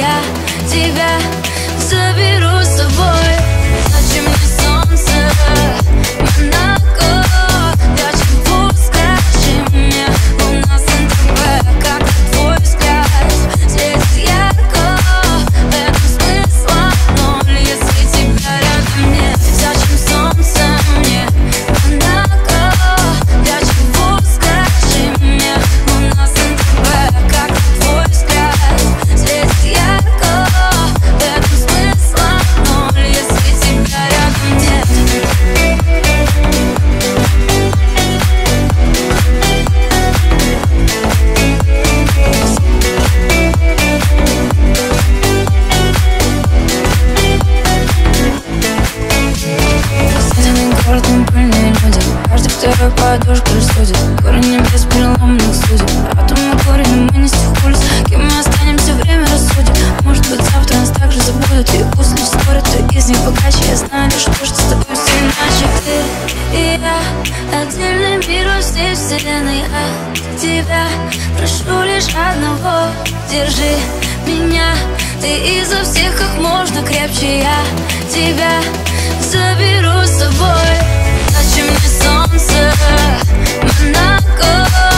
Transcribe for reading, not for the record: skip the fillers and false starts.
я тебя заберу с собой. Зачем мне солнце, Монако? Для чего, скажи мне? Луна с НТВ, как твой взгляд светит ярко. В этом смысла ноль, если тебя рядом нет. Зачем солнце мне, Монако? Для чего, скажи мне? Луна с НТВ, как твой взгляд светит ярко. В этом смысла ноль, если тебя рядом нет. Садный город, мы пыльные люди. Каждый второй подушка рассудит. Корни без переломных судеб. Атомы корень, мы не с тех улиц. Кем мы останемся, время рассудит. Может быть, завтра нас также забудут. И пусть лишь споры, кто из них богаче. Я знаю лишь то, что с тобой все иначе. Ты и я, отдельный мир во всей вселенной. От тебя прошу лишь одного: держи меня. Ты изо всех как можно крепче. Я тебя заберу с собой. Зачем мне солнце, Монако?